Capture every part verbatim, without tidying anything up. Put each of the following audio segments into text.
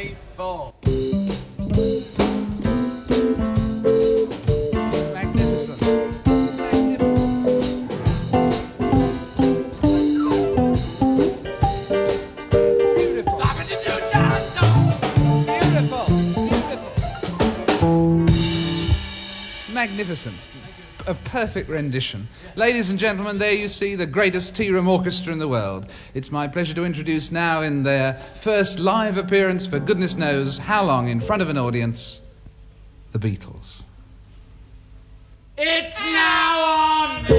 three, four. Magnificent. Beautiful. Beautiful. Beautiful. Magnificent. A perfect rendition. Ladies and gentlemen, there you see the greatest tea room orchestra in the world. It's my pleasure to introduce now in their first live appearance for goodness knows how long in front of an audience, the Beatles. It's now on.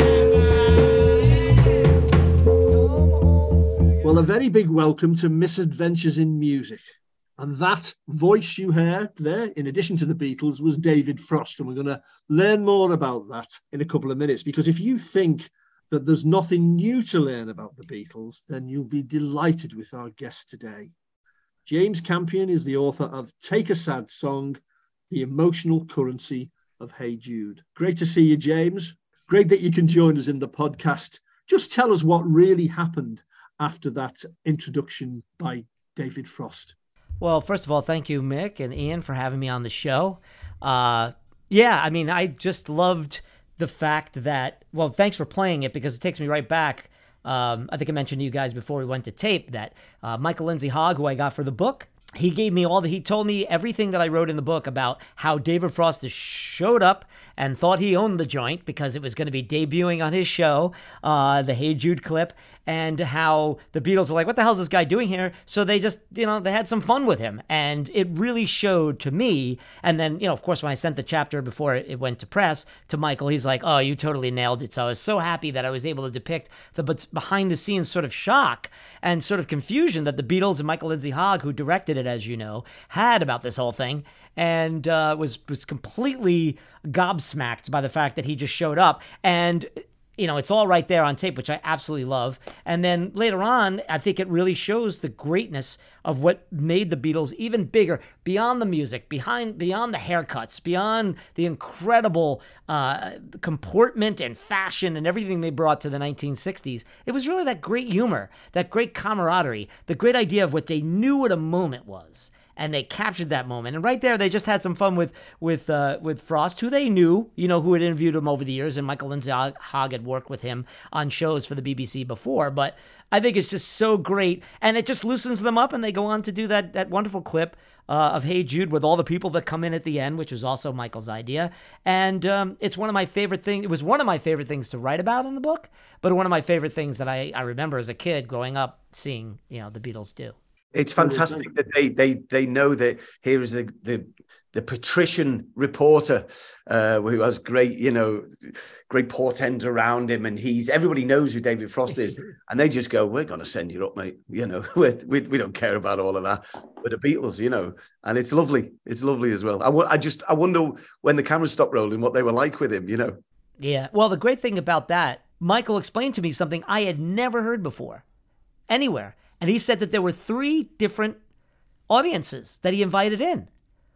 Well, a very big welcome to Misadventures in Music. And that voice you heard there, in addition to the Beatles, was David Frost. And we're going to learn more about that in a couple of minutes. Because if you think that there's nothing new to learn about the Beatles, then you'll be delighted with our guest today. James Campion is the author of Take a Sad Song, The Emotional Currency of Hey Jude. Great to see you, James. Great that you can join us in the podcast. Just tell us what really happened after that introduction by David Frost. Well, first of all, thank you, Mick and Ian, for having me on the show. Uh, yeah, I mean, I just loved the fact that, well, thanks for playing it because it takes me right back. Um, I think I mentioned to you guys before we went to tape that uh, Michael Lindsay Hogg, who I got for the book, he gave me all the, he told me everything that I wrote in the book about how David Frost just showed up and thought he owned the joint because it was going to be debuting on his show, uh, the Hey Jude clip, and how the Beatles were like, what the hell is this guy doing here? So they just, you know, they had some fun with him. And it really showed to me. And then, you know, of course, when I sent the chapter before it went to press to Michael, he's like, oh, you totally nailed it. So I was so happy that I was able to depict the behind the scenes sort of shock and sort of confusion that the Beatles and Michael Lindsay Hogg, who directed it, as you know, had about this whole thing, and uh, was was completely gobsmacked by the fact that he just showed up. And you know, it's all right there on tape, which I absolutely love. And then later on, I think it really shows the greatness of what made the Beatles even bigger, beyond the music, behind, beyond the haircuts, beyond the incredible uh, comportment and fashion and everything they brought to the nineteen sixties. It was really that great humor, that great camaraderie, the great idea of what they knew what a moment was. And they captured that moment. And right there, they just had some fun with with uh, with Frost, who they knew, you know, who had interviewed him over the years. And Michael Lindsay Hogg had worked with him on shows for the B B C before. But I think it's just so great. And it just loosens them up. And they go on to do that that wonderful clip uh, of Hey Jude with all the people that come in at the end, which was also Michael's idea. And um, it's one of my favorite things. It was one of my favorite things to write about in the book. But one of my favorite things that I, I remember as a kid growing up seeing, you know, the Beatles do. It's fantastic that they they they know that here is the the, the patrician reporter uh, who has great, you know, great portents around him, and he's everybody knows who David Frost is, and they just go, "We're going to send you up, mate. You know, we we don't care about all of that. We're the Beatles, you know." And it's lovely. It's lovely as well. I, w- I just I wonder when the cameras stopped rolling, what they were like with him, you know. Yeah. Well, the great thing about that, Michael explained to me something I had never heard before, anywhere. And he said that there were three different audiences that he invited in.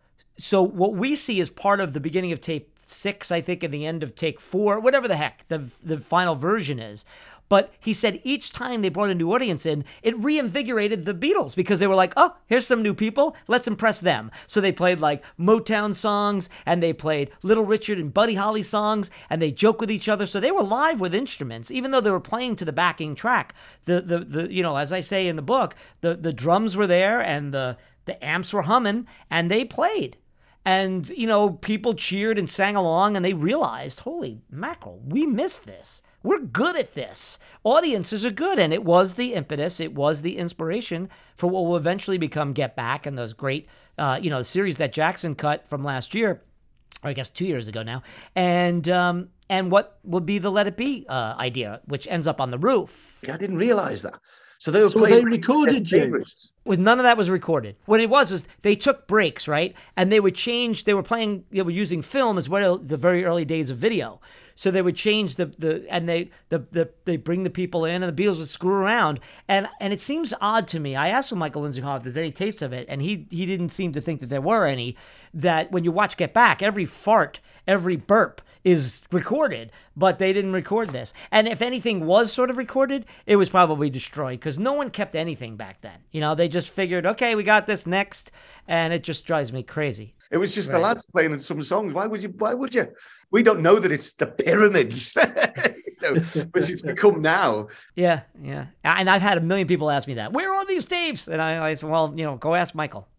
So what we see is part of the beginning of tape six, I think, and the end of take four, whatever the heck the, the final version is. But he said each time they brought a new audience in, it reinvigorated the Beatles because they were like, oh, here's some new people. Let's impress them. So they played like Motown songs, and they played Little Richard and Buddy Holly songs, and they joked with each other. So they were live with instruments, even though they were playing to the backing track. The the the you know, as I say in the book, the the drums were there and the the amps were humming, and they played. And, you know, people cheered and sang along, and they realized, holy mackerel, we missed this. We're good at this. Audiences are good. And it was the impetus. It was the inspiration for what will eventually become Get Back and those great, uh, you know, series that Jackson cut from last year, or I guess two years ago now. And um, and what would be the Let It Be uh, idea, which ends up on the roof. I didn't realize that. So they were so playing they recorded, James. With none of that was recorded. What it was was they took breaks, right? And they would change. They were playing. They were using film as well. The very early days of video. So they would change the the and they the the they bring the people in, and the Beatles would screw around. And and it seems odd to me. I asked Michael Lindsay Hogg if there's any tapes of it, and he he didn't seem to think that there were any. That when you watch Get Back, every fart, every burp is recorded, but they didn't record this. And if anything was sort of recorded, it was probably destroyed because no one kept anything back then. You know, they just just figured, okay, we got this next, and it just drives me crazy. It was just Right. the lads playing some songs. Why would you? Why would you? We don't know that it's the Pyramids, you know, which it's become now. Yeah, yeah. And I've had a million people ask me that. Where are these tapes? And I, I said, well, you know, go ask Michael.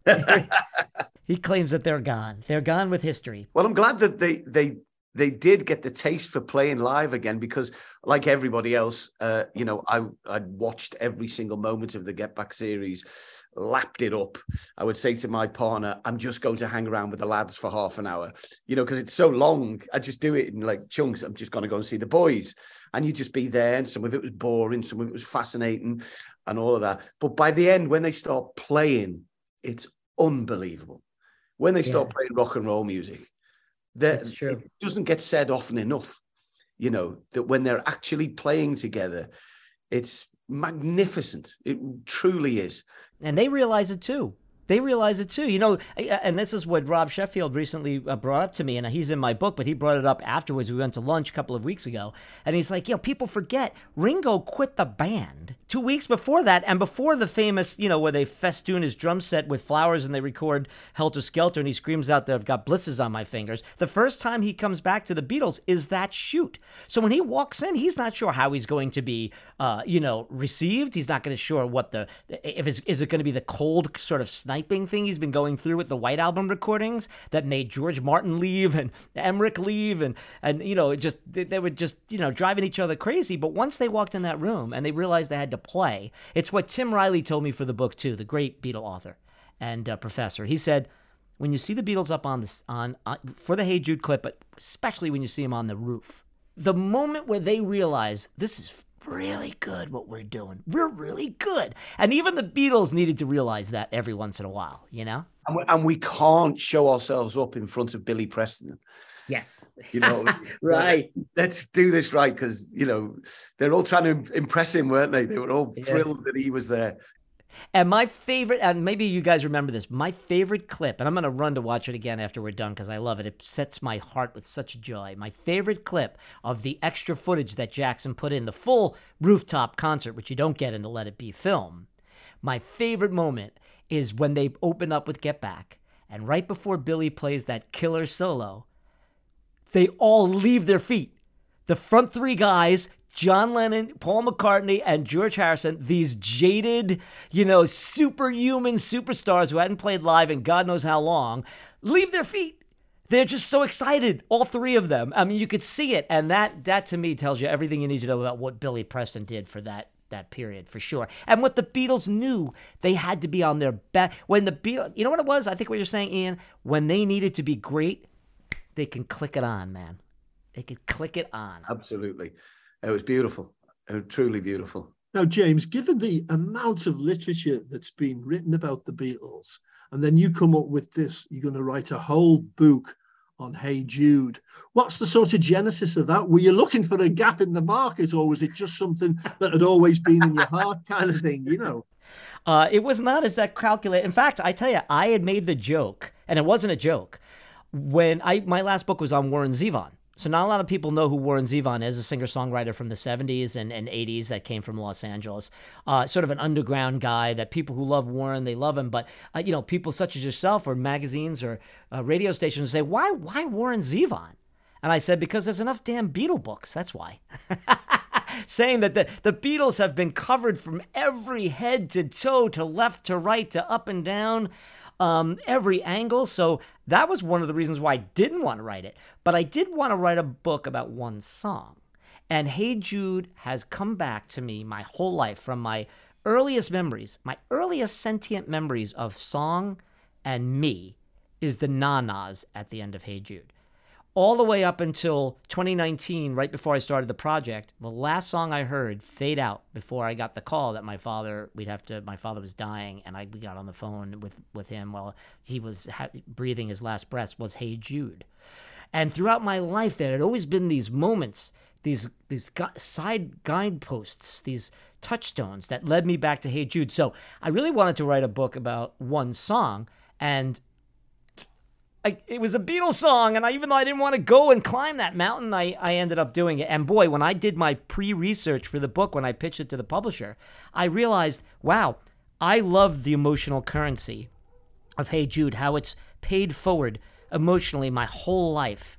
He claims that they're gone. They're gone with history. Well, I'm glad that they they they did get the taste for playing live again, because like everybody else, uh, you know, I I'd watched every single moment of the Get Back series, lapped it up. I would say to my partner, I'm just going to hang around with the lads for half an hour, you know, because it's so long. I just do it in like chunks. I'm just going to go and see the boys, and you just be there. And some of it was boring, some of it was fascinating, and all of that. But by the end, when they start playing, it's unbelievable. When they start Yeah. playing rock and roll music, that That's true. it doesn't get said often enough, you know, that when they're actually playing together, it's magnificent. It truly is. And they realize it too. They realize it too. You know, and this is what Rob Sheffield recently uh, brought up to me, and he's in my book, but he brought it up afterwards. We went to lunch a couple of weeks ago, and he's like, you know, people forget Ringo quit the band two weeks before that, and before the famous, you know, where they festoon his drum set with flowers and they record Helter Skelter, and he screams out that I've got blisters on my fingers. The first time he comes back to the Beatles is that shoot. So when he walks in, he's not sure how he's going to be, uh, you know, received. He's not going to sure what the, if it's, is it going to be the cold sort of snipe thing he's been going through with the White Album recordings that made George Martin leave and Emmerich leave, and and you know, it just they, they were just, you know, driving each other crazy. But once they walked in that room and they realized they had to play, it's what Tim Riley told me for the book too, the great Beatle author and uh, professor. He said, when you see the Beatles up on this on, on for the Hey Jude clip, but especially when you see them on the roof, the moment where they realize this is really good what we're doing. We're really good. And even the Beatles needed to realize that every once in a while, you know? And we, and we can't show ourselves up in front of Billy Preston. Yes. You know, Right. Let's do this right, because, you know, they're all trying to impress him, weren't they? They were all Yeah. thrilled that he was there. And my favorite, and maybe you guys remember this, my favorite clip, and I'm going to run to watch it again after we're done because I love it. It sets my heart with such joy. My favorite clip of the extra footage that Jackson put in, the full rooftop concert, which you don't get in the Let It Be film. My favorite moment is when they open up with Get Back, and right before Billy plays that killer solo, they all leave their feet. The front three guys, John Lennon, Paul McCartney, and George Harrison, these jaded, you know, superhuman superstars who hadn't played live in God knows how long, leave their feet. They're just so excited, all three of them. I mean, you could see it, and that, that to me tells you everything you need to know about what Billy Preston did for that that period, for sure. And what the Beatles knew, they had to be on their best. When the Beatles, you know what it was? I think what you're saying, Ian, when they needed to be great, they can click it on, man. They could click it on. Absolutely. It was beautiful. It was truly beautiful. Now, James, given the amount of literature that's been written about the Beatles, and then you come up with this, you're going to write a whole book on Hey Jude. What's the sort of genesis of that? Were you looking for a gap in the market, or was it just something that had always been in your heart kind of thing, you know? Uh, it was not as that calculated. In fact, I tell you, I had made the joke, and it wasn't a joke, when I my last book was on Warren Zevon. So not a lot of people know who Warren Zevon is, a singer-songwriter from the seventies and, and eighties that came from Los Angeles. Uh, sort of an underground guy that people who love Warren, they love him. But, uh, you know, people such as yourself or magazines or uh, radio stations say, why, why Warren Zevon? And I said, because there's enough damn Beatle books. That's why. Saying that the, the Beatles have been covered from every head to toe, to left to right, to up and down. Um, every angle. So that was one of the reasons why I didn't want to write it. But I did want to write a book about one song. And Hey Jude has come back to me my whole life, from my earliest memories, my earliest sentient memories of song and me is the na-nas at the end of Hey Jude. All the way up until twenty nineteen, right before I started the project, the last song I heard fade out before I got the call that my father, we'd have to, my father was dying, and I we got on the phone with, with him while he was ha- breathing his last breaths, was Hey Jude. And throughout my life, there had always been these moments, these these gu- side guideposts, these touchstones that led me back to Hey Jude. So I really wanted to write a book about one song, and I, it was a Beatles song, and I, even though I didn't want to go and climb that mountain, I, I ended up doing it. And boy, when I did my pre-research for the book, when I pitched it to the publisher, I realized, wow, I love the emotional currency of Hey Jude, how it's paid forward emotionally my whole life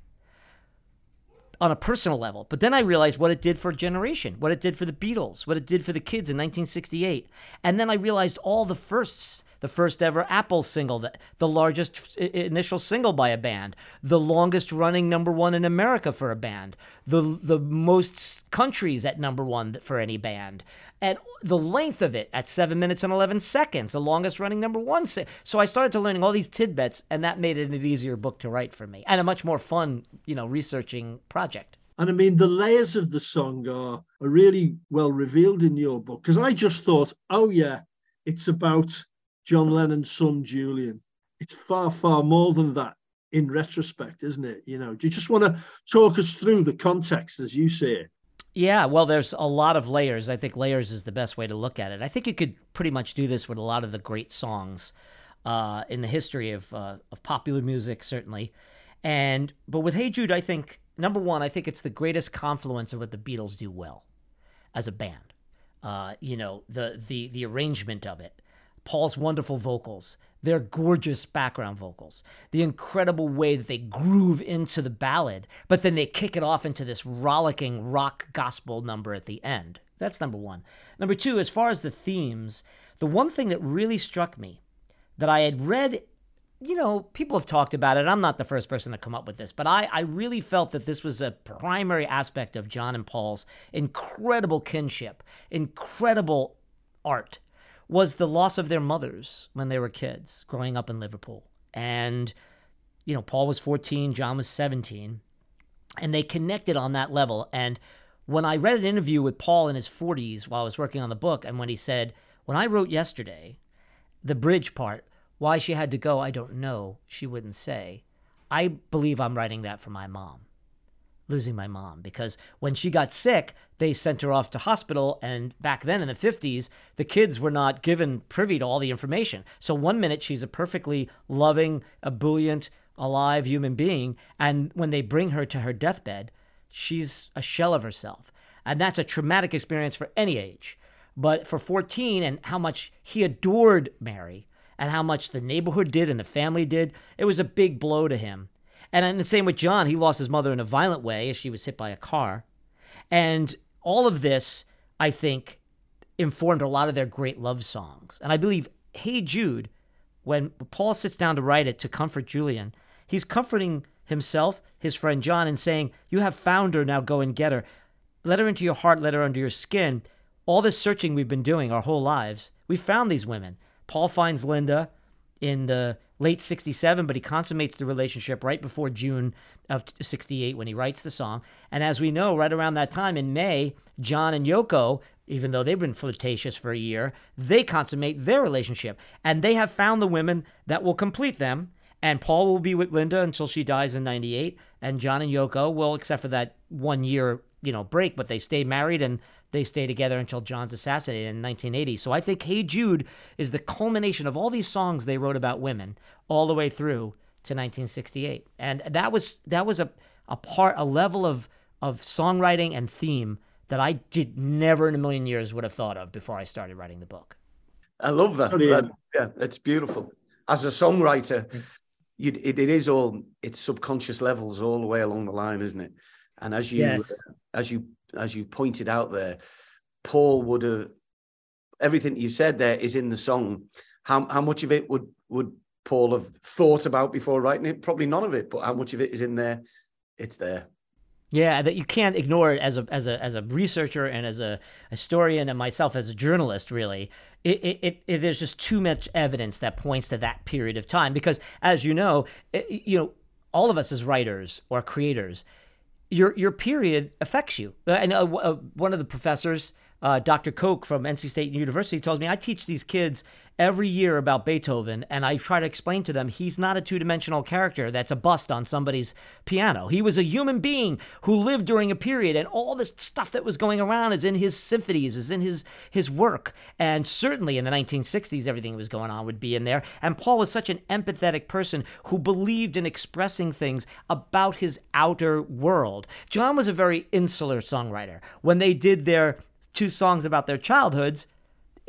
on a personal level. But then I realized what it did for a generation, what it did for the Beatles, what it did for the Kids in nineteen sixty-eight. And then I realized all the firsts, the first ever Apple single, the, the largest initial single by a band, the longest running number one in America for a band, the the most countries at number one for any band, and the length of it at seven minutes and eleven seconds, the longest running number one. So I started to learning all these tidbits, and that made it an easier book to write for me, and a much more fun, you know, researching project. And I mean, the layers of the song are, are really well revealed in your book, because I just thought, oh yeah, it's about John Lennon's son, Julian. It's far, far more than that in retrospect, isn't it? You know, do you just want to talk us through the context as you see it? Yeah, well, there's a lot of layers. I think layers is the best way to look at it. I think you could pretty much do this with a lot of the great songs uh, in the history of, uh, of popular music, certainly. And but with Hey Jude, I think, number one, I think it's the greatest confluence of what the Beatles do well as a band. Uh, you know, the the the arrangement of it. Paul's wonderful vocals, their gorgeous background vocals, the incredible way that they groove into the ballad, but then they kick it off into this rollicking rock gospel number at the end. That's number one. Number two, as far as the themes, the one thing that really struck me that I had read, you know, people have talked about it. I'm not the first person to come up with this, but I, I really felt that this was a primary aspect of John and Paul's incredible kinship, incredible art, was the loss of their mothers when they were kids growing up in Liverpool. And, you know, Paul was fourteen, John was seventeen, and they connected on that level. And when I read an interview with Paul in his forties while I was working on the book, and when he said, when I wrote Yesterday, the bridge part, why she had to go, I don't know, she wouldn't say. I believe I'm writing that for my mom. Losing my mom, because when she got sick, they sent her off to hospital, and back then in the fifties, the kids were not given privy to all the information. So one minute she's a perfectly loving, ebullient, alive human being, and when they bring her to her deathbed, she's a shell of herself. And that's a traumatic experience for any age. But for fourteen, and how much he adored Mary, and how much the neighborhood did and the family did, it was a big blow to him. And in the same with John, he lost his mother in a violent way as she was hit by a car. And all of this, I think, informed a lot of their great love songs. And I believe Hey Jude, when Paul sits down to write it to comfort Julian, he's comforting himself, his friend John, and saying, you have found her, now go and get her. Let her into your heart, let her under your skin. All this searching we've been doing our whole lives, we found these women. Paul finds Linda in the late sixty-seven, but he consummates the relationship right before June of sixty-eight when he writes the song. And as we know, right around that time in May, John and Yoko, even though they've been flirtatious for a year, they consummate their relationship. And they have found the women that will complete them. And Paul will be with Linda until she dies in ninety-eight. And John and Yoko will, except for that one year, you know, break, but they stay married and they stay together until John's assassinated in nineteen eighty. So I think Hey Jude is the culmination of all these songs they wrote about women all the way through to nineteen sixty-eight. And that was that was a, a part, a level of, of songwriting and theme that I did never in a million years would have thought of before I started writing the book. I love that. Oh, yeah. that yeah, it's beautiful. As a songwriter, you, it, it is all, it's subconscious levels all the way along the line, isn't it? And as you, Yes. as you, as you pointed out there, Paul would have, everything you said there is in the song. How how much of it would would Paul have thought about before writing it? Probably none of it, but how much of it is in there? It's there. Yeah, that you can't ignore it as a as a as a researcher and as a historian and myself as a journalist. Really, it, it, it, it there's just too much evidence that points to that period of time. Because as you know, it, you know, all of us as writers or creators, your your period affects you. I know uh, one of the professors, uh, Doctor Koch from N C State University, told me, I teach these kids every year about Beethoven, and I try to explain to them he's not a two-dimensional character that's a bust on somebody's piano. He was a human being who lived during a period, and all this stuff that was going around is in his symphonies, is in his his work. And certainly in the nineteen sixties, everything that was going on would be in there. And Paul was such an empathetic person who believed in expressing things about his outer world. John was a very insular songwriter. When they did their two songs about their childhoods,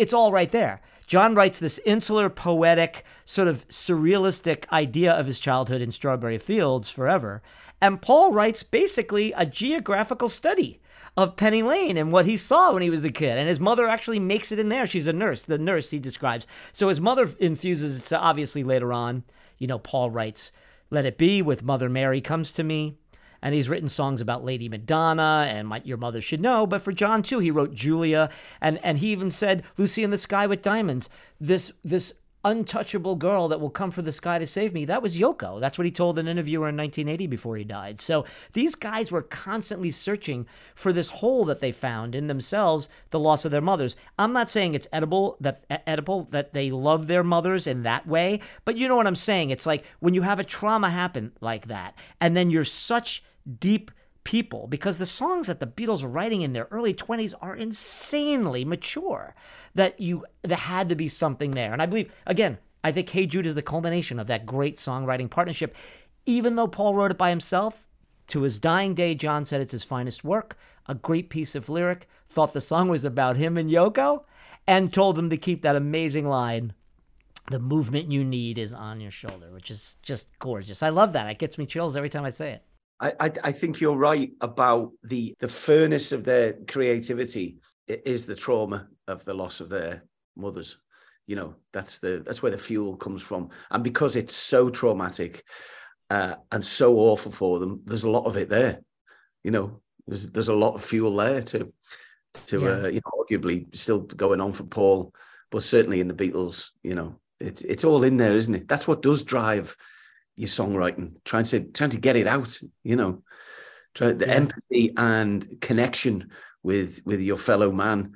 it's all right there. John writes this insular, poetic, sort of surrealistic idea of his childhood in Strawberry Fields Forever. And Paul writes basically a geographical study of Penny Lane and what he saw when he was a kid. And his mother actually makes it in there. She's a nurse, the nurse he describes. So his mother infuses it, so obviously later on. You know, Paul writes, Let It Be with Mother Mary Comes to Me. And he's written songs about Lady Madonna and my, Your Mother Should Know. But for John, too, he wrote Julia. And, and he even said, Lucy in the Sky with Diamonds. This this untouchable girl that will come for the sky to save me. That was Yoko. That's what he told an interviewer in nineteen eighty before he died. So these guys were constantly searching for this hole that they found in themselves, the loss of their mothers. I'm not saying it's edible, that edible, that they love their mothers in that way, but you know what I'm saying. It's like when you have a trauma happen like that, and then you're such deep people, because the songs that the Beatles were writing in their early twenties are insanely mature, that you there had to be something there. And I believe, again, I think Hey Jude is the culmination of that great songwriting partnership. Even though Paul wrote it by himself, to his dying day, John said it's his finest work, a great piece of lyric, thought the song was about him and Yoko, and told him to keep that amazing line, the movement you need is on your shoulder, which is just gorgeous. I love that. It gets me chills every time I say it. I, I, I think you're right about the the furnace of their creativity is the trauma of the loss of their mothers. You know, that's the that's where the fuel comes from. And because it's so traumatic uh, and so awful for them, there's a lot of it there. You know, there's there's a lot of fuel there to to yeah. uh, you know, arguably still going on for Paul, but certainly in the Beatles, you know, it's it's all in there, isn't it? That's what does drive your songwriting, trying to trying to get it out, you know, try the yeah. empathy and connection with with your fellow man,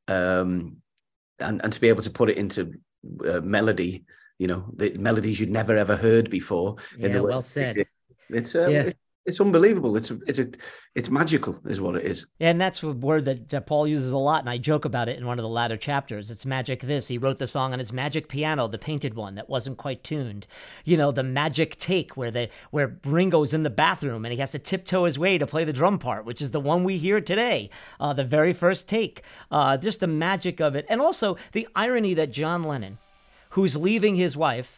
um, and and to be able to put it into uh, melody, you know, the melodies you'd never ever heard before. Yeah, in the well said. It's uh, yeah. it's, it's unbelievable. It's it's a, it's magical, is what it is. And that's a word that, that Paul uses a lot, and I joke about it in one of the latter chapters. It's magic this. He wrote the song on his magic piano, the painted one that wasn't quite tuned. You know, the magic take where they where Ringo's in the bathroom and he has to tiptoe his way to play the drum part, which is the one we hear today, uh, the very first take. Uh, just the magic of it. And also the irony that John Lennon, who's leaving his wife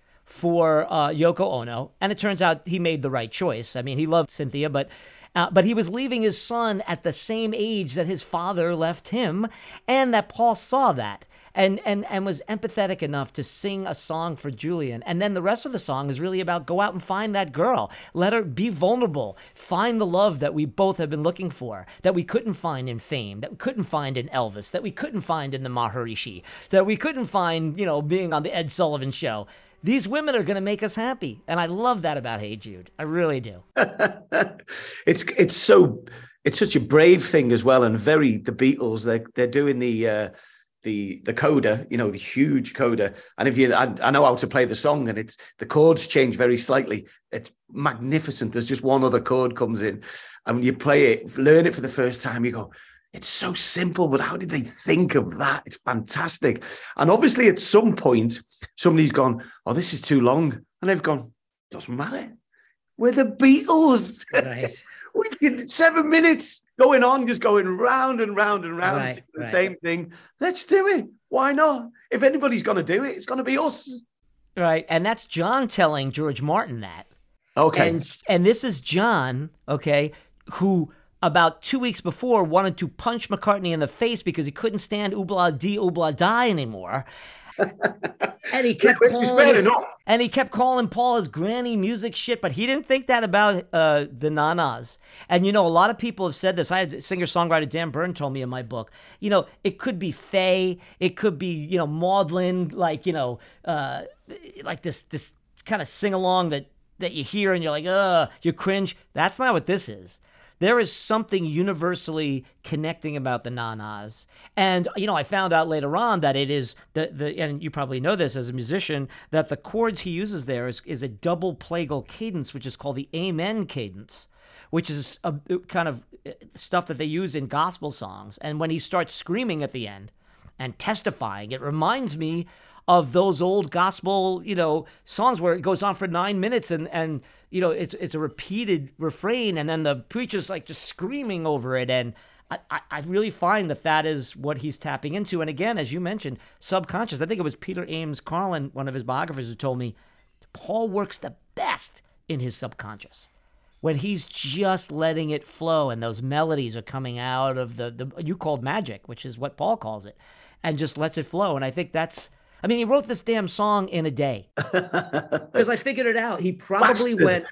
for uh, Yoko Ono, and it turns out he made the right choice. I mean, he loved Cynthia, but uh, but he was leaving his son at the same age that his father left him, and that Paul saw that and and and was empathetic enough to sing a song for Julian. And then the rest of the song is really about go out and find that girl, let her be vulnerable, find the love that we both have been looking for, that we couldn't find in Fame, that we couldn't find in Elvis, that we couldn't find in the Maharishi, that we couldn't find, you know, being on the Ed Sullivan Show. These women are going to make us happy. And I love that about Hey Jude. I really do. it's it's so it's such a brave thing as well, and very the Beatles, they're they're doing the uh, the the coda, you know, the huge coda. And if you I, I know how to play the song, and it's the chords change very slightly. It's magnificent. There's just one other chord comes in. And when you play it, learn it for the first time, you go, it's so simple, but how did they think of that? It's fantastic. And obviously at some point, somebody's gone, oh, this is too long. And they've gone, doesn't matter. We're the Beatles. Right. We could seven minutes going on, just going round and round and round, right, the right. same thing. Let's do it. Why not? If anybody's going to do it, it's going to be us. Right. And that's John telling George Martin that. Okay. And, and this is John, okay, who about two weeks before wanted to punch McCartney in the face because he couldn't stand Oobla Dee Oobla Die anymore. And he kept calling his, and he kept calling Paul his granny music shit, but he didn't think that about uh, the Nanas. And you know, a lot of people have said this. I had singer-songwriter Dan Byrne told me in my book, you know, it could be Faye, it could be, you know, Maudlin, like, you know, uh, like this this kind of sing-along that that you hear and you're like, uh, you cringe. That's not what this is. There is something universally connecting about the Nanas. And, you know, I found out later on that it is, the the and you probably know this as a musician, that the chords he uses there is, is a double plagal cadence, which is called the Amen cadence, which is a, kind of stuff that they use in gospel songs. And when he starts screaming at the end and testifying, it reminds me of those old gospel, you know, songs where it goes on for nine minutes and, and you know, it's it's a repeated refrain and then the preacher's like just screaming over it. And I, I, I really find that that is what he's tapping into. And again, as you mentioned, subconscious. I think it was Peter Ames Carlin, one of his biographers, who told me Paul works the best in his subconscious, when he's just letting it flow and those melodies are coming out of the, the you called magic, which is what Paul calls it, and just lets it flow. And I think that's, I mean, he wrote this damn song in a day because I figured it out. He probably went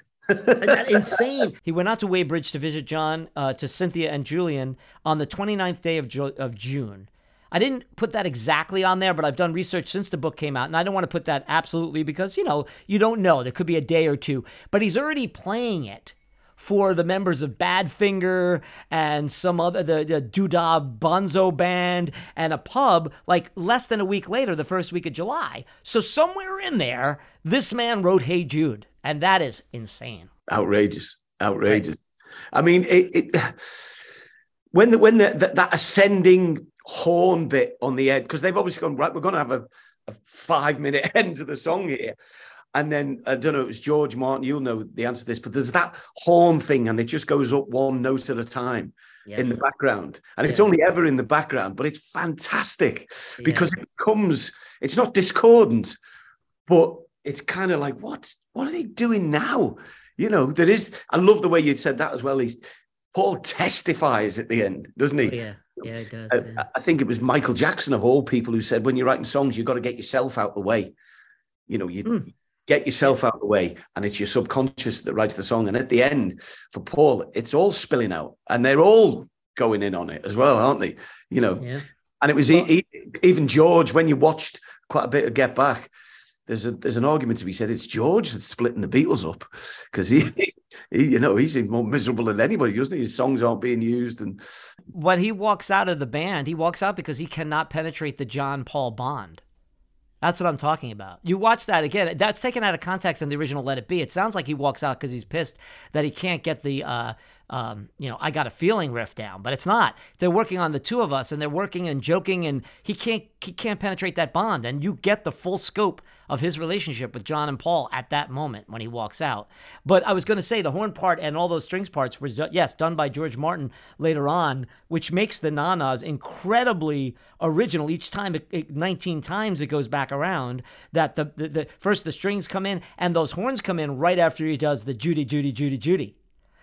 insane. He went out to Weybridge to visit John, uh, to Cynthia and Julian on the twenty-ninth day of, jo- of June. I didn't put that exactly on there, but I've done research since the book came out, and I don't want to put that absolutely because, you know, you don't know. There could be a day or two. But he's already playing it for the members of Badfinger and some other, the, the Doodah Bonzo Band and a pub, like less than a week later, the first week of July. So somewhere in there, this man wrote Hey Jude, and that is insane. Outrageous, outrageous. Right. I mean, it, it when the, when the, the, that ascending horn bit on the end, because they've obviously gone, right, we're going to have a, a five minute end to the song here. And then, I don't know, it was George Martin, you'll know the answer to this, but there's that horn thing and it just goes up one note at a time yeah. in the background. And yeah. it's only ever in the background, but it's fantastic yeah. because it becomes, it's not discordant, but it's kind of like, what, what are they doing now? You know, there is, I love the way you said that as well. He's, Paul testifies at the end, doesn't he? Oh, yeah, yeah, it does. I, yeah. I think it was Michael Jackson of all people who said, when you're writing songs, you've got to get yourself out the way. You know, you mm. get yourself out of the way, and it's your subconscious that writes the song. And at the end, for Paul, it's all spilling out, and they're all going in on it as well, aren't they? You know, yeah. and it was well, e- even George. When you watched quite a bit of Get Back, there's a there's an argument to be said. It's George that's splitting the Beatles up because he, he, you know, he's more miserable than anybody, doesn't he? His songs aren't being used, and when he walks out of the band, he walks out because he cannot penetrate the John Paul bond. That's what I'm talking about. You watch that again. That's taken out of context in the original Let It Be. It sounds like he walks out because he's pissed that he can't get the, uh, um, you know, I Got a Feeling riff down. But it's not. They're working on the two of us, and they're working and joking, and he can't he can't penetrate that bond. And you get the full scope of his relationship with John and Paul at that moment when he walks out. But I was going to say the horn part and all those strings parts were, yes, done by George Martin later on, which makes the na-nas incredibly original. Each time, it, it, nineteen times it goes back around, that the, the, the first the strings come in and those horns come in right after he does the Judy, Judy, Judy, Judy.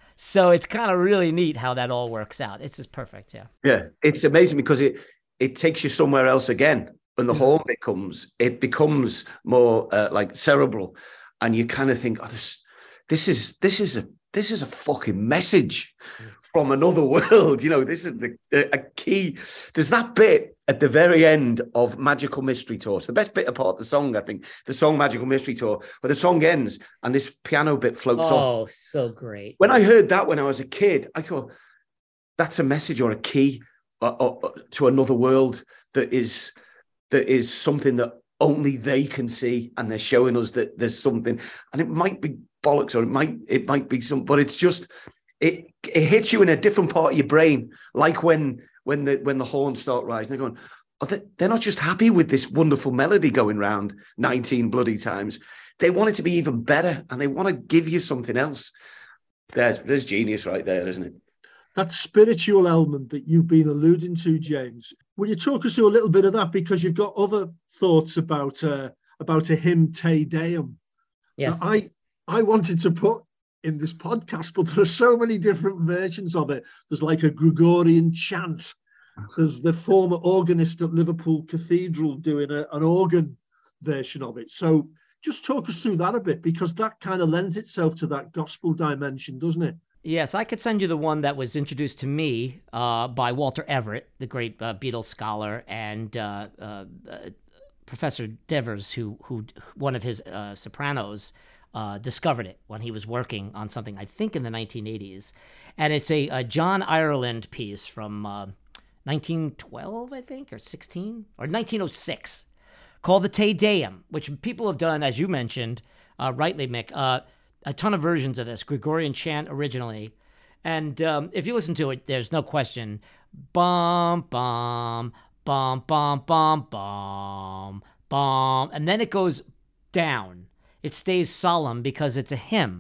So it's kind of really neat how that all works out. It's just perfect, yeah. Yeah, it's amazing because it it takes you somewhere else again. When the horn bit comes, it becomes more uh, like cerebral, and you kind of think, "Oh, this, this is this is a this is a fucking message from another world." You know, this is the a key. There's that bit at the very end of Magical Mystery Tour. It's the best bit apart of the song, I think. The song Magical Mystery Tour, where the song ends and this piano bit floats oh, off. Oh, so great! When I heard that when I was a kid, I thought that's a message or a key uh, uh, to another world that is. That is something that only they can see, and they're showing us that there's something, and it might be bollocks, or it might it might be some, but it's just it it hits you in a different part of your brain, like when when the when the horns start rising, they're going, oh, they, they're not just happy with this wonderful melody going round nineteen bloody times, they want it to be even better, and they want to give you something else. There's there's genius right there, isn't it? That spiritual element that you've been alluding to, James. Will you talk us through a little bit of that? Because you've got other thoughts about uh, about a hymn Te Deum. Yes. Now, I I wanted to put in this podcast, but there are so many different versions of it. There's like a Gregorian chant. There's the former organist at Liverpool Cathedral doing a, an organ version of it. So just talk us through that a bit, because that kind of lends itself to that gospel dimension, doesn't it? Yes, I could send you the one that was introduced to me uh, by Walter Everett, the great uh, Beatles scholar, and uh, uh, uh, Professor Devers, who who one of his uh, sopranos uh, discovered it when he was working on something, I think in the nineteen eighties. And it's a, a John Ireland piece from uh, nineteen twelve, I think, or sixteen, or nineteen oh six, called the Te Deum, which people have done, as you mentioned, uh, rightly, Mick, uh, a ton of versions of this, Gregorian chant originally. And um, if you listen to it, there's no question. Bum, bum, bum, bum, bum, bum, bum. And then it goes down. It stays solemn because it's a hymn.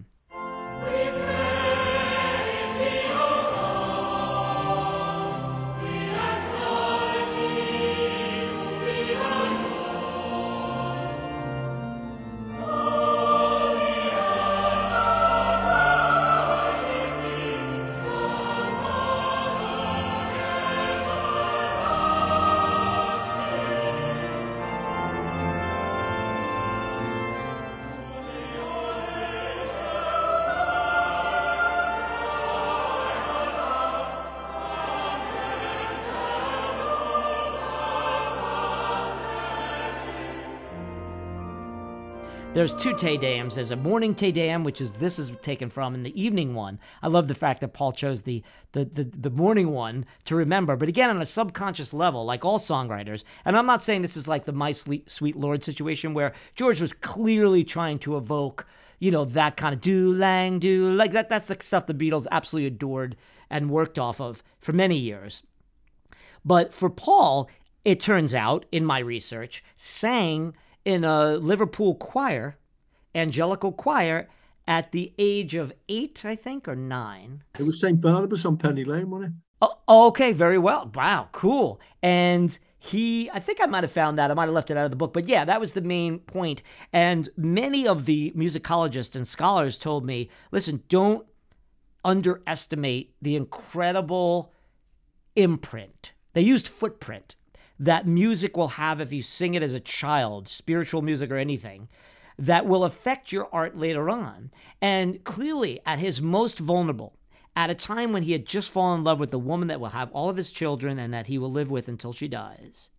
There's two Te Deums. There's a morning Te Deum, which is this is taken from, and the evening one. I love the fact that Paul chose the the the, the morning one to remember. But again, on a subconscious level, like all songwriters, and I'm not saying this is like the My Sweet, Sweet Lord situation where George was clearly trying to evoke, you know, that kind of do lang do like that. That's the stuff the Beatles absolutely adored and worked off of for many years. But for Paul, it turns out, in my research, sang in a Liverpool choir, Angelical choir, at the age of eight, I think, or nine. It was Saint Barnabas on Penny Lane, wasn't it? Oh, okay, very well. Wow, cool. And he, I think I might have found that. I might have left it out of the book. But yeah, that was the main point. And many of the musicologists and scholars told me, listen, don't underestimate the incredible imprint. They used footprint that music will have if you sing it as a child, spiritual music or anything, that will affect your art later on. And clearly, at his most vulnerable, at a time when he had just fallen in love with the woman that will have all of his children and that he will live with until she dies,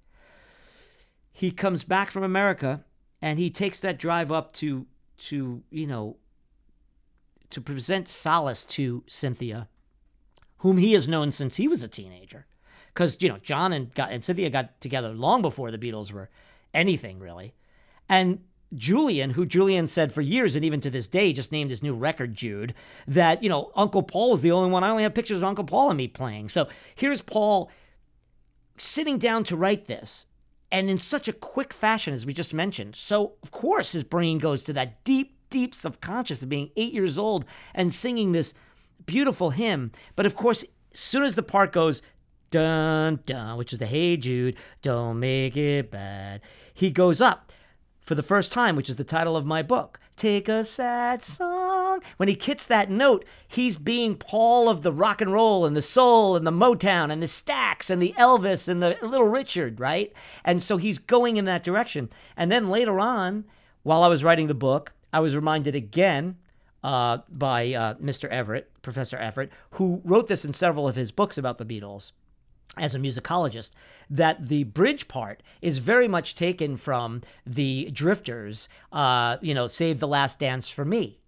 he comes back from America and he takes that drive up to, to you know, to present solace to Cynthia, whom he has known since he was a teenager. Because, you know, John and, got, and Cynthia got together long before the Beatles were anything, really. And Julian, who Julian said for years, and even to this day, just named his new record, Jude, that, you know, Uncle Paul was the only one. I only have pictures of Uncle Paul and me playing. So here's Paul sitting down to write this, and in such a quick fashion, as we just mentioned. So, of course, his brain goes to that deep, deep subconscious of being eight years old and singing this beautiful hymn. But, of course, as soon as the part goes, dun, dun, which is the Hey Jude, don't make it bad, he goes up for the first time, which is the title of my book, Take a Sad Song. When he hits that note, he's being Paul of the rock and roll and the soul and the Motown and the Stax and the Elvis and the Little Richard, right? And so he's going in that direction. And then later on, while I was writing the book, I was reminded again uh, by uh, Mister Everett, Professor Everett, who wrote this in several of his books about the Beatles, as a musicologist, that the bridge part is very much taken from the Drifters, uh, you know, Save the Last Dance for Me.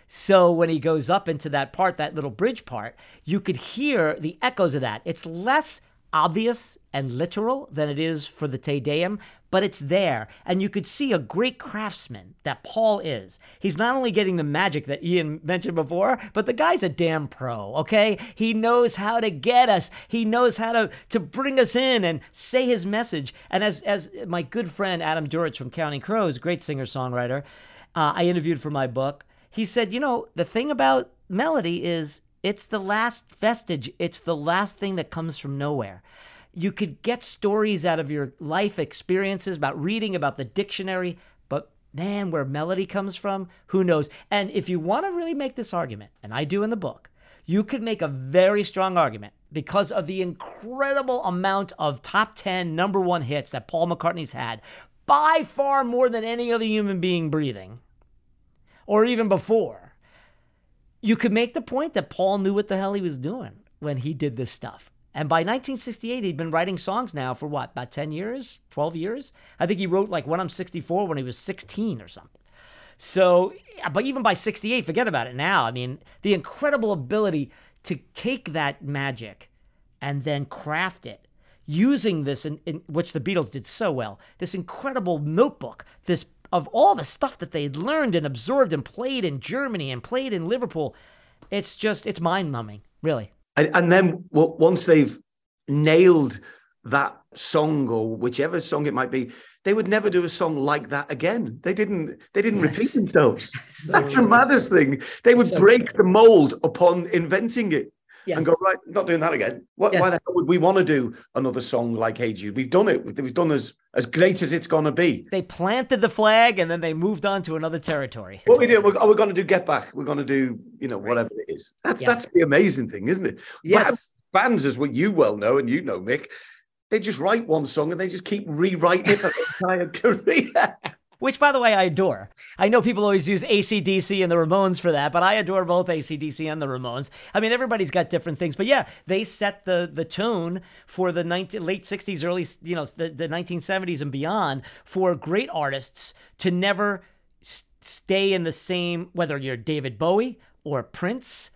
So when he goes up into that part, that little bridge part, you could hear the echoes of that. It's less obvious and literal than it is for the Te Deum, but it's there. And you could see a great craftsman that Paul is. He's not only getting the magic that Ian mentioned before, but the guy's a damn pro, okay? He knows how to get us. He knows how to, to bring us in and say his message. And as, as my good friend Adam Duritz from Counting Crows, great singer-songwriter, uh, I interviewed for my book, he said, you know, the thing about melody is it's the last vestige. It's the last thing that comes from nowhere. You could get stories out of your life experiences about reading about the dictionary, but man, where melody comes from, who knows? And if you want to really make this argument, and I do in the book, you could make a very strong argument because of the incredible amount of top ten number one hits that Paul McCartney's had, by far more than any other human being breathing, or even before. You could make the point that Paul knew what the hell he was doing when he did this stuff. And by nineteen sixty-eight, he'd been writing songs now for what, about ten years, twelve years? I think he wrote like When I'm sixty-four when he was sixteen or something. So, but even by sixty-eight, forget about it now. I mean, the incredible ability to take that magic and then craft it using this, in, in which the Beatles did so well, this incredible notebook, this of all the stuff that they'd learned and absorbed and played in Germany and played in Liverpool. It's just, it's mind-numbing, really. And, and then well, once they've nailed that song or whichever song it might be, they would never do a song like that again. They didn't, they didn't yes. repeat themselves. So That's the maddest thing. They would so break true. the mold upon inventing it. Yes. And go, right, not doing that again. What, yes. Why the hell would we want to do another song like Hey Jude? We've done it. We've done as, as great as it's going to be. They planted the flag and then they moved on to another territory. What we do, we're, oh, we're going to do Get Back. We're going to do, you know, whatever it is. That's yes. that's the amazing thing, isn't it? Yes. Bands, as what you well know, and you know, Mick, they just write one song and they just keep rewriting it for their entire career. Which, by the way, I adore. I know people always use A C D C and the Ramones for that, but I adore both A C D C and the Ramones. I mean, everybody's got different things. But yeah, they set the the tone for the nineteen, late sixties, early, you know, the, the nineteen seventies and beyond for great artists to never stay in the same, whether you're David Bowie or Prince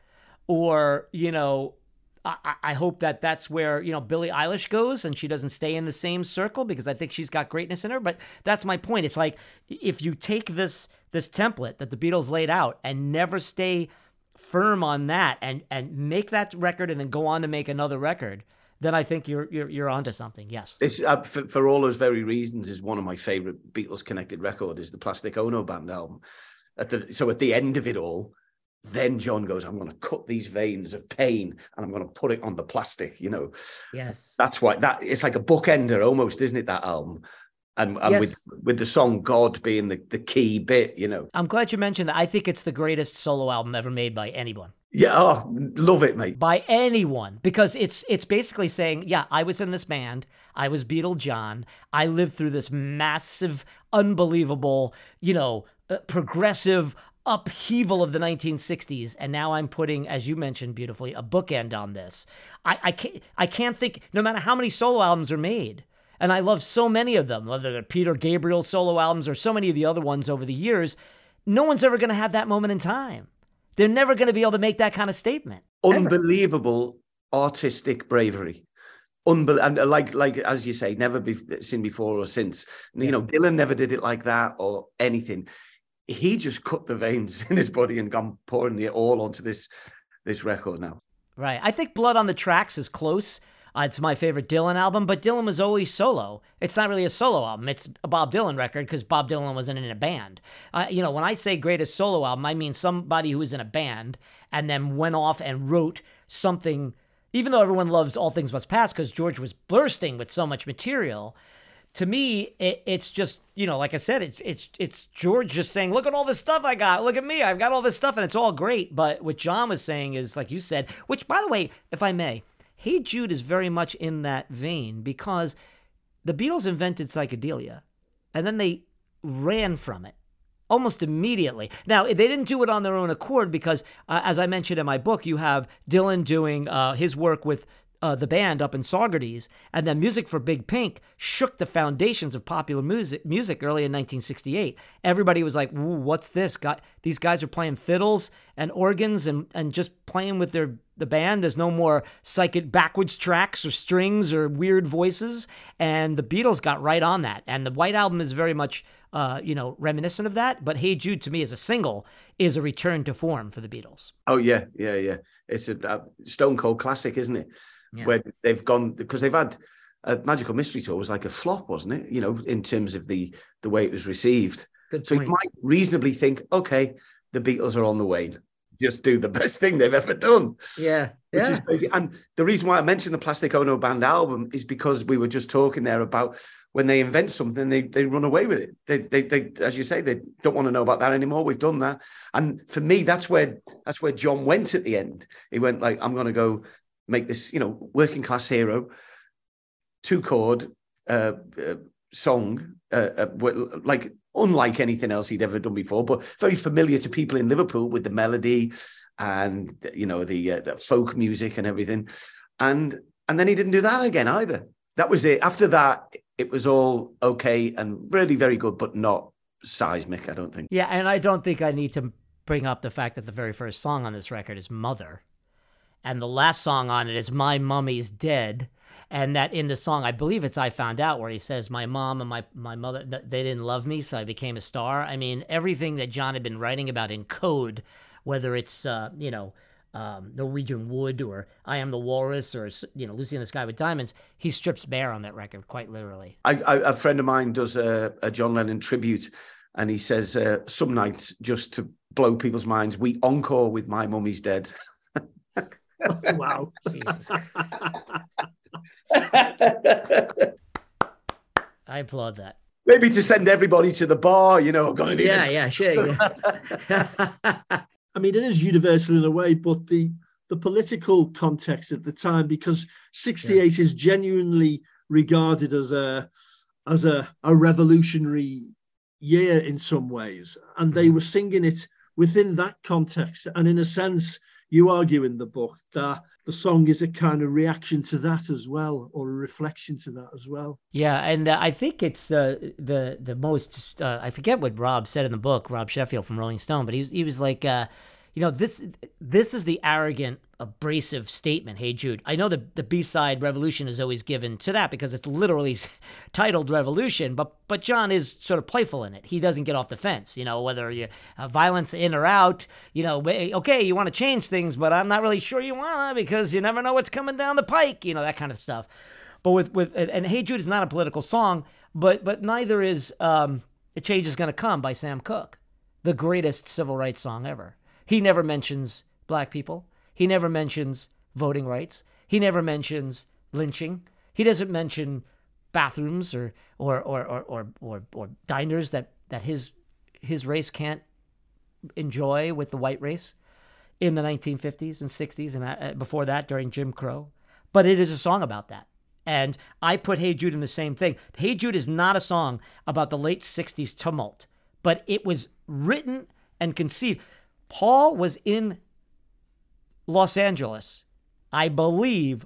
or, you know, I, I hope that that's where, you know, Billie Eilish goes and she doesn't stay in the same circle because I think she's got greatness in her. But that's my point. It's like if you take this this template that the Beatles laid out and never stay firm on that and and make that record and then go on to make another record, then I think you're you're you're onto something. Yes. It's, uh, for, for all those very reasons, is one of my favorite Beatles connected record is the Plastic Ono Band album. At the so at the end of it all, then John goes, I'm going to cut these veins of pain and I'm going to put it on the plastic, you know. Yes. That's why that it's like a bookender almost, isn't it, that album? And, and yes. with with the song God being the, the key bit, you know. I'm glad you mentioned that. I think it's the greatest solo album ever made by anyone. Yeah, oh, love it, mate. By anyone, because it's it's basically saying, yeah, I was in this band. I was Beatle John. I lived through this massive, unbelievable, you know, uh, progressive upheaval of the nineteen sixties, and now I'm putting, as you mentioned beautifully, a bookend on this. I, I can't I can't think, no matter how many solo albums are made, and I love so many of them, whether they're Peter Gabriel solo albums or so many of the other ones over the years, no one's ever going to have that moment in time. They're never going to be able to make that kind of statement. Unbelievable ever. Artistic bravery. Unbel- and like, like as you say, never be seen before or since. You Yeah. know, Dylan never did it like that or anything. He just cut the veins in his body and gone pouring it all onto this this record now. Right. I think Blood on the Tracks is close. Uh, it's my favorite Dylan album, but Dylan was always solo. It's not really a solo album. It's a Bob Dylan record because Bob Dylan wasn't in a band. Uh, you know, when I say greatest solo album, I mean somebody who was in a band and then went off and wrote something, even though everyone loves All Things Must Pass because George was bursting with so much material. To me, it, it's just, you know, like I said, it's it's it's George just saying, look at all this stuff I got. Look at me. I've got all this stuff and it's all great. But what John was saying is, like you said, which, by the way, if I may, Hey Jude is very much in that vein because the Beatles invented psychedelia and then they ran from it almost immediately. Now, they didn't do it on their own accord because, uh, as I mentioned in my book, you have Dylan doing uh, his work with Uh, the band up in Saugerties, and then Music for Big Pink shook the foundations of popular music music early in nineteen sixty-eight. Everybody was like, ooh, what's this? Got, these guys are playing fiddles and organs and, and just playing with their the band. There's no more psychic backwards tracks or strings or weird voices. And the Beatles got right on that. And the White Album is very much, uh, you know, reminiscent of that. But Hey Jude, to me, as a single, is a return to form for the Beatles. Oh, yeah, yeah, yeah. It's a uh, stone cold classic, isn't it? Yeah. Where they've gone, because they've had a Magical Mystery Tour was like a flop, wasn't it? You know, in terms of the the way it was received. Good so point. you might reasonably think, okay, the Beatles are on the wane. Just do the best thing they've ever done. Yeah. Which yeah. is crazy. And the reason why I mentioned the Plastic Ono Band album is because we were just talking there about when they invent something, they they run away with it. They, they, they, as you say, they don't want to know about that anymore. We've done that. And for me, that's where that's where John went at the end. He went like, I'm going to go make this, you know, working class hero, two chord uh, uh, song, uh, uh, like unlike anything else he'd ever done before, but very familiar to people in Liverpool with the melody and, you know, the, uh, the folk music and everything. And and then he didn't do that again either. That was it. After that, it was all okay and really very good, but not seismic, I don't think. Yeah, and I don't think I need to bring up the fact that the very first song on this record is Mother. And the last song on it is My Mummy's Dead. And that in the song, I believe it's I Found Out, where he says, my mom and my, my mother, they didn't love me, so I became a star. I mean, everything that John had been writing about in code, whether it's, uh, you know, um, Norwegian Wood or I Am the Walrus or, you know, Lucy in the Sky with Diamonds, he strips bare on that record, quite literally. I, I, a friend of mine does a, a John Lennon tribute, and he says, uh, some nights, just to blow people's minds, we encore with My Mummy's Dead. Oh, wow. I applaud that. Maybe to send everybody to the bar, you know, got to Yeah, yeah, sure. Yeah. I mean, it is universal in a way, but the the political context at the time, because sixty-eight yeah. is genuinely regarded as a as a, a revolutionary year in some ways, and they were singing it within that context. And in a sense, you argue in the book that the song is a kind of reaction to that as well, or a reflection to that as well. Yeah, and uh, I think it's uh, the the most. Uh, I forget what Rob said in the book, Rob Sheffield from Rolling Stone, but he was he was like, uh, you know, this this is the arrogant, abrasive statement. Hey Jude, I know the the B side Revolution is always given to that because it's literally titled Revolution, but but John is sort of playful in it. He doesn't get off the fence, you know, whether you uh, violence in or out. You know, okay, you want to change things, but I'm not really sure you wanna because you never know what's coming down the pike. You know, that kind of stuff. But with with and Hey Jude is not a political song, but but neither is um, A Change Is Gonna Come by Sam Cooke, the greatest civil rights song ever. He never mentions black people. He never mentions voting rights. He never mentions lynching. He doesn't mention bathrooms or or or or or, or, or diners that, that his his race can't enjoy with the white race in the nineteen fifties and sixties and before that during Jim Crow. But it is a song about that. And I put Hey Jude in the same thing. Hey Jude is not a song about the late sixties tumult, but it was written and conceived. Paul was in Los Angeles, I believe,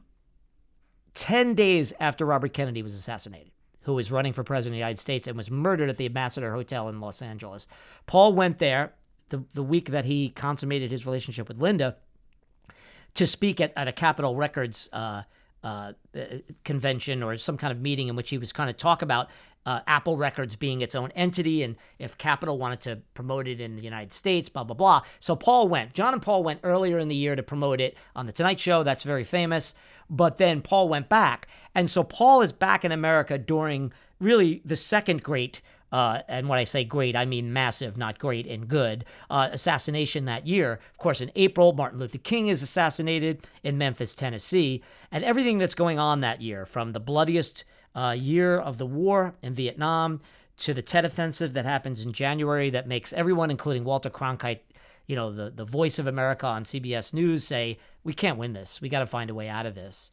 ten days after Robert Kennedy was assassinated, who was running for president of the United States and was murdered at the Ambassador Hotel in Los Angeles. Paul went there the, the week that he consummated his relationship with Linda to speak at, at a Capitol Records uh, uh, convention or some kind of meeting in which he was kind of talk about uh, Apple Records being its own entity and if Capitol wanted to promote it in the United States, blah, blah, blah. So Paul went. John and Paul went earlier in the year to promote it on The Tonight Show. That's very famous. But then Paul went back. And so Paul is back in America during really the second great, uh, and when I say great, I mean massive, not great and good, uh, assassination that year. Of course, in April, Martin Luther King is assassinated in Memphis, Tennessee. And everything that's going on that year, from the bloodiest uh, year of the war in Vietnam to the Tet Offensive that happens in January that makes everyone, including Walter Cronkite, you know, the, the voice of America on C B S News, say, we can't win this. We got to find a way out of this.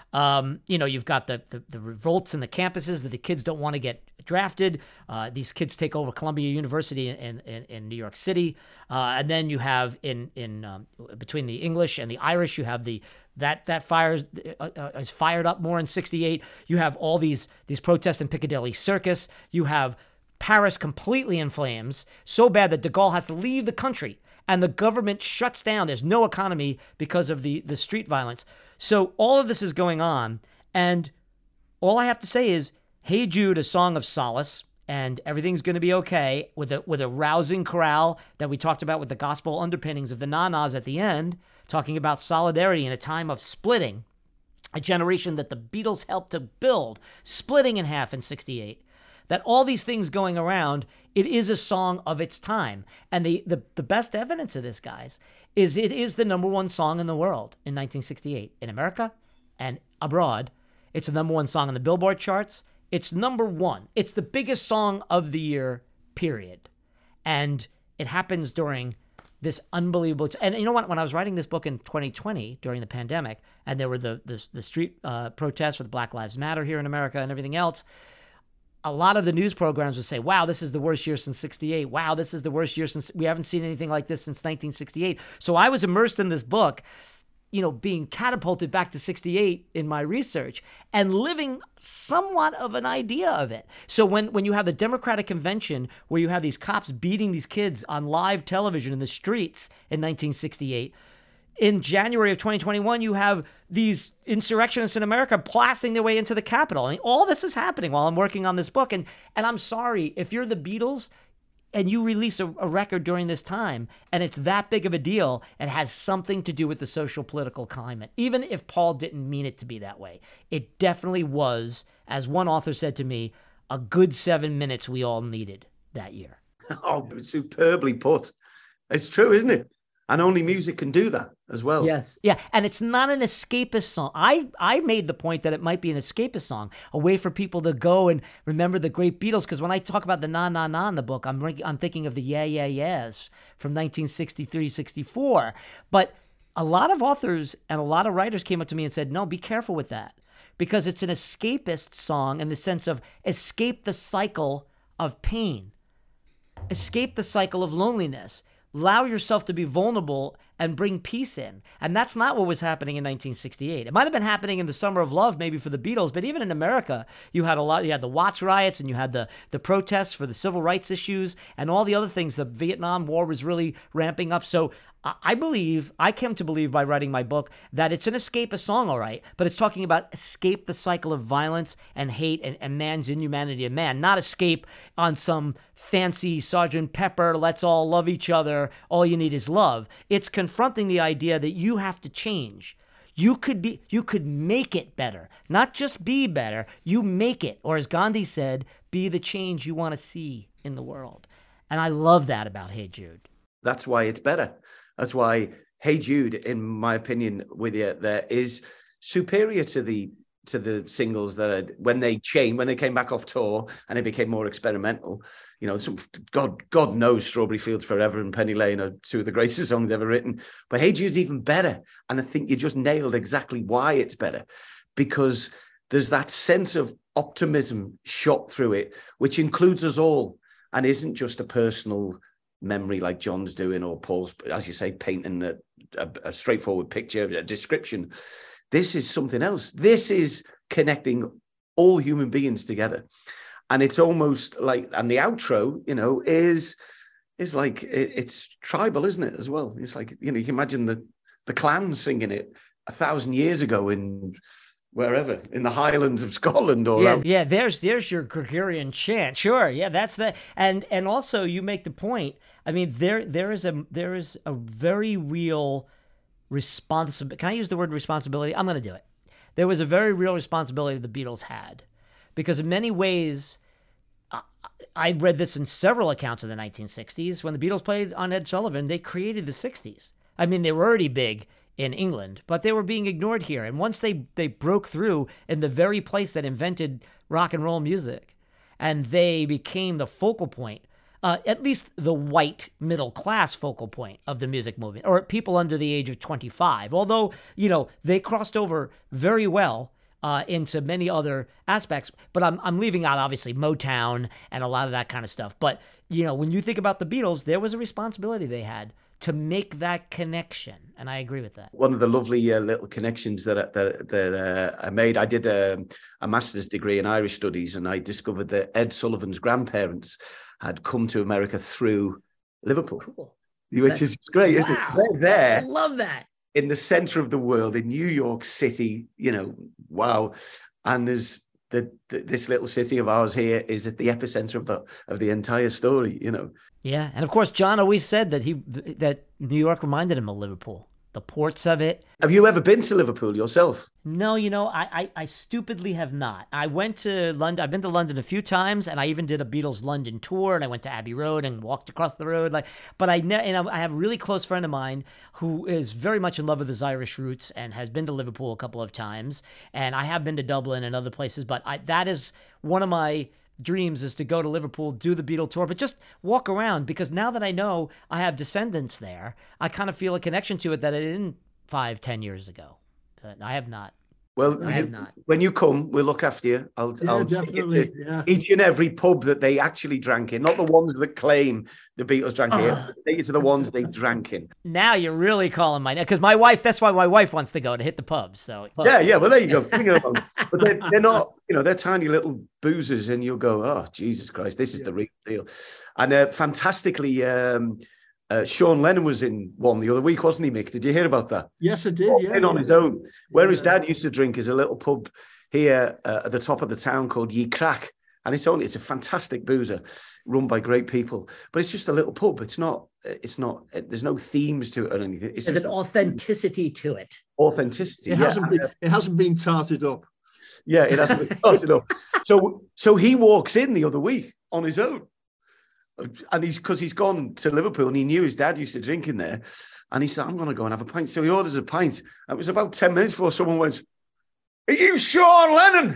Um, you know, you've got the, the, the revolts in the campuses that the kids don't want to get drafted. Uh, these kids take over Columbia University in, in, in New York City. Uh, and then you have in, in um, between the English and the Irish, you have the that that fires uh, uh, is fired up more in sixty-eight. You have all these these protests in Piccadilly Circus. You have Paris completely in flames, so bad that de Gaulle has to leave the country and the government shuts down. There's no economy because of the, the street violence. So all of this is going on, and all I have to say is, Hey Jude, a song of solace, and everything's going to be okay, with a with a rousing chorale that we talked about with the gospel underpinnings of the na-nas at the end, talking about solidarity in a time of splitting, a generation that the Beatles helped to build, splitting in half in sixty-eight. That all these things going around, it is a song of its time. And the, the, the best evidence of this, guys, is it is the number one song in the world in nineteen sixty-eight. In America and abroad, it's the number one song on the Billboard charts. It's number one. It's the biggest song of the year, period. And it happens during this unbelievable... T- and you know what? When I was writing this book in twenty twenty, during the pandemic, and there were the, the, the street uh, protests for the Black Lives Matter here in America and everything else, a lot of the news programs would say, wow, this is the worst year since sixty-eight. Wow, this is the worst year since, we haven't seen anything like this since nineteen sixty-eight. So I was immersed in this book, you know, being catapulted back to sixty-eight in my research and living somewhat of an idea of it. So when, when you have the Democratic Convention where you have these cops beating these kids on live television in the streets in nineteen sixty-eight, in January of twenty twenty-one, you have these insurrectionists in America blasting their way into the Capitol. I mean, all this is happening while I'm working on this book. And, and I'm sorry, if you're the Beatles and you release a, a record during this time and it's that big of a deal, it has something to do with the social political climate. Even if Paul didn't mean it to be that way, it definitely was, as one author said to me, a good seven minutes we all needed that year. Oh, superbly put. It's true, isn't it? And only music can do that as well. Yes. Yeah. And it's not an escapist song. I, I made the point that it might be an escapist song, a way for people to go and remember the great Beatles. Because when I talk about the na na na in the book, I'm I'm thinking of the yeah, yeah, yeahs from nineteen sixty-three, sixty-four. But a lot of authors and a lot of writers came up to me and said, no, be careful with that. Because it's an escapist song in the sense of escape the cycle of pain. Escape the cycle of loneliness. allow yourself to be vulnerable and bring peace in. And that's not what was happening in nineteen sixty-eight. It might have been happening in the Summer of Love, maybe for the Beatles, but even in America, you had a lot, you had the Watts riots and you had the, the protests for the civil rights issues and all the other things. The Vietnam War was really ramping up. So I believe, I came to believe by writing my book that it's an escapist song, all right, but it's talking about escape the cycle of violence and hate and, and man's inhumanity of man, not escape on some fancy Sergeant Pepper, let's all love each other, all you need is love. It's confronting the idea that you have to change. You could be, you could make it better, not just be better, you make it, or as Gandhi said, be the change you want to see in the world. And I love that about Hey Jude. That's why it's better. That's why Hey Jude, in my opinion, with you, there is superior to the to the singles that are, when they changed, when they came back off tour and it became more experimental. You know, some God God knows Strawberry Fields Forever and Penny Lane are two of the greatest songs ever written. But Hey Jude's even better, and I think you just nailed exactly why it's better, because there's that sense of optimism shot through it, which includes us all and isn't just a personal memory like John's doing, or Paul's, as you say, painting a, a, a straightforward picture, a description. This is something else. This is connecting all human beings together. And it's almost like, and the outro, you know, is is like, it, it's tribal, isn't it, as well? It's like, you know, you can imagine the, the clans singing it a thousand years ago in wherever, in the Highlands of Scotland, or yeah, yeah. There's there's your Gregorian chant. Sure, yeah, that's the and and also you make the point. I mean, there there is a there is a very real responsibility. Can I use the word responsibility? I'm going to do it. There was a very real responsibility the Beatles had, because in many ways, I, I read this in several accounts of the nineteen sixties when the Beatles played on Ed Sullivan. They created the sixties. I mean, they were already big in England, but they were being ignored here. And once they, they broke through in the very place that invented rock and roll music, and they became the focal point, uh, at least the white middle class focal point of the music movement, or people under the age of twenty-five. Although, you know, they crossed over very well uh, into many other aspects, but I'm, I'm leaving out obviously Motown and a lot of that kind of stuff. But, you know, when you think about the Beatles, there was a responsibility they had to make that connection, and I agree with that. One of the lovely uh, little connections that that, that uh, I made, I did a, a master's degree in Irish studies, and I discovered that Ed Sullivan's grandparents had come to America through Liverpool, cool. which That's, is great, isn't wow. it? They're there. I love that. In the center of the world, in New York City, you know, wow. And there's the, the this little city of ours here is at the epicenter of the of the entire story, you know. Yeah, and of course, John always said that he that New York reminded him of Liverpool, the ports of it. Have you ever been to Liverpool yourself? No, you know, I, I, I stupidly have not. I went to London. I've been to London a few times, and I even did a Beatles London tour, and I went to Abbey Road and walked across the road. Like, but I ne- and I have a really close friend of mine who is very much in love with his Irish roots and has been to Liverpool a couple of times, and I have been to Dublin and other places. But I, that is one of my dreams, is to go to Liverpool, do the Beatle tour, but just walk around, because now that I know I have descendants there, I kind of feel a connection to it that I didn't five, ten years ago. But I have not. Well, I have not. When you come, we'll look after you. I'll, yeah, I'll definitely. Yeah. Each and every pub that they actually drank in, not the ones that claim the Beatles drank in. Take you to the ones they drank in. Now you're really calling my name, because my wife. That's why my wife wants to go to hit the pubs. So yeah, yeah. Well, there you go. But they're, they're not, you know, they're tiny little boozers, and you'll go, oh, Jesus Christ, this is yeah. the real deal. And uh, fantastically. Um, Uh, Sean Lennon was in one the other week, wasn't he, Mick? Did you hear about that? Yes, I did. Yeah, in on yeah. his own. Where yeah. his dad used to drink is a little pub here uh, at the top of the town called Ye Crack, and it's only it's a fantastic boozer run by great people, but it's just a little pub. It's not. It's not. There's no themes to it or anything. It's There's an authenticity to it. Authenticity. It yeah. hasn't been. It hasn't been tarted up. Yeah, it hasn't been tarted up. So, so he walks in the other week on his own. And he's because he's gone to Liverpool and he knew his dad used to drink in there. And he said, I'm going to go and have a pint. So he orders a pint. It was about ten minutes before someone went, are you Sean Lennon?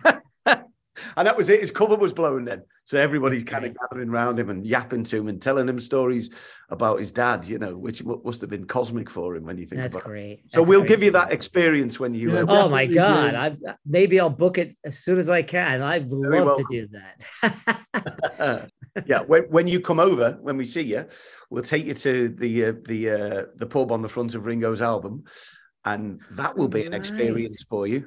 And that was it. His cover was blowing then. So everybody's kind of gathering around him and yapping to him and telling him stories about his dad, you know, which must have been cosmic for him when you think That's about great. it. That's so we'll great give you stuff. that experience when you... Yeah, uh, Oh my Definitely, God. James. I, maybe I'll book it as soon as I can. I'd Very love to welcome. do that. Yeah, when, when you come over, when we see you, we'll take you to the uh, the uh, the pub on the front of Ringo's album, and that will be an Right. experience for you.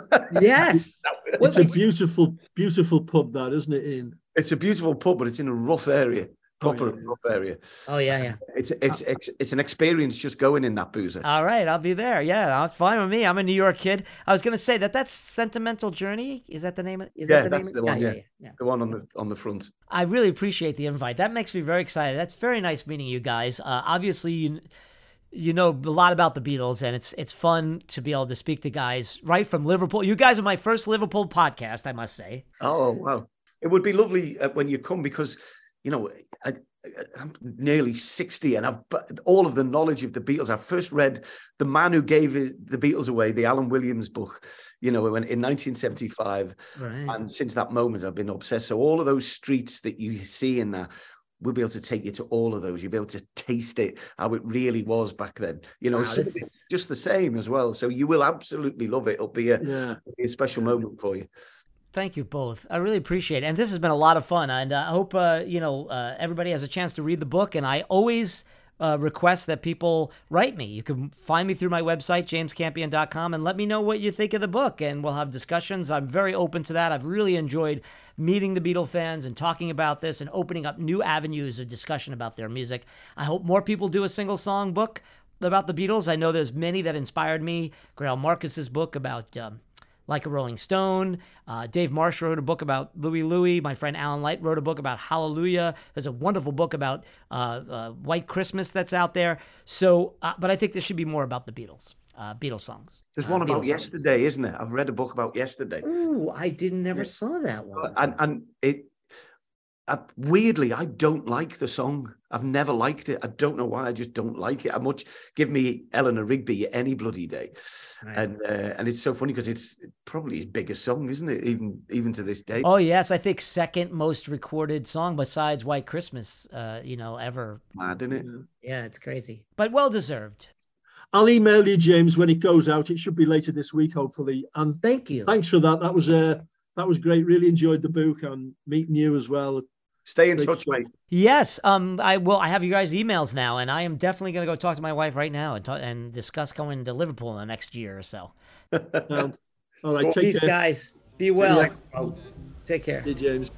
Yes. It's a beautiful, beautiful pub, that, isn't it, Ian? It's a beautiful pub, but it's in a rough area, proper Oh, yeah. rough area. Oh yeah, yeah. It's it's it's it's an experience just going in that boozer. All right, I'll be there. Yeah, that's fine with me. I'm a New York kid. I was going to say that that's Sentimental Journey. Is that the name? Of, is Yeah, that the that's name? the of- one. Yeah, Yeah, yeah, yeah. the one on the on the front. I really appreciate the invite. That makes me very excited. That's very nice meeting you guys. Uh, obviously, you you know a lot about the Beatles, and it's it's fun to be able to speak to guys right from Liverpool. You guys are my first Liverpool podcast, I must say. Oh wow! It would be lovely uh, when you come because you know I, I'm nearly sixty, and I've but all of the knowledge of the Beatles. I first read The Man Who Gave It, the Beatles Away, the Alan Williams book, you know, when, in nineteen seventy-five. Right. And since that moment, I've been obsessed. So all of those streets that you see in there, we'll be able to take you to all of those. You'll be able to taste it, how it really was back then. You know, Wow, some of this it's is- just the same as well. So you will absolutely love it. It'll be a, Yeah. it'll be a special moment for you. Thank you both. I really appreciate it. And this has been a lot of fun. And uh, I hope, uh, you know, uh, everybody has a chance to read the book. And I always uh, request that people write me. You can find me through my website, james campion dot com, and let me know what you think of the book. And we'll have discussions. I'm very open to that. I've really enjoyed meeting the Beatle fans and talking about this and opening up new avenues of discussion about their music. I hope more people do a single song book about the Beatles. I know there's many that inspired me. Grail Marcus's book about... Um, Like a Rolling Stone. Uh, Dave Marsh wrote a book about Louie Louie. My friend Alan Light wrote a book about Hallelujah. There's a wonderful book about uh, uh, White Christmas that's out there. So, uh, but I think there should be more about the Beatles, uh, Beatles songs. There's Uh, one about Beatles songs. yesterday, isn't there? I've read a book about yesterday. Ooh, I didn't never saw that one. And and it uh, weirdly, I don't like the song. I've never liked it. I don't know why. I just don't like it. I much give me Eleanor Rigby any bloody day, Right. and uh, and it's so funny because it's probably his biggest song, isn't it? Even even to this day. Oh yes, I think second most recorded song besides White Christmas, uh, you know, ever. Mad, isn't it? Yeah, it's crazy. But well deserved. I'll email you, James, when it goes out. It should be later this week, hopefully. And Thank you. thanks for that. That was uh, that was great. Really enjoyed the book and meeting you as well. Stay in Great touch, stuff. mate. Yes, um, I will. I have you guys' emails now, and I am definitely going to go talk to my wife right now and talk, and discuss going to Liverpool in the next year or so. Um, all right, take Peace, care. guys. Be well. next- Take care. Hey, James.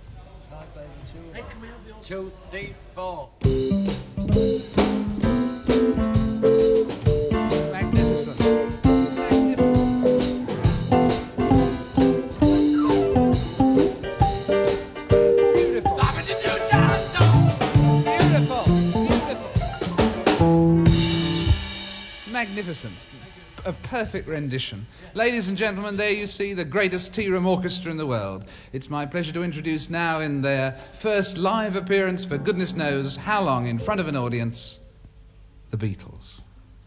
Two, three, four. Magnificent. Magnificent. Beautiful. Beautiful. Beautiful. Magnificent. A perfect rendition. Ladies and gentlemen, there you see the greatest tea room orchestra in the world. It's my pleasure to introduce now in their first live appearance for goodness knows how long in front of an audience, the Beatles.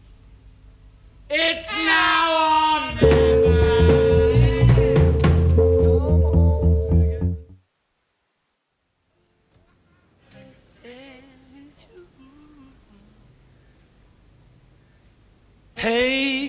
It's now on. Hey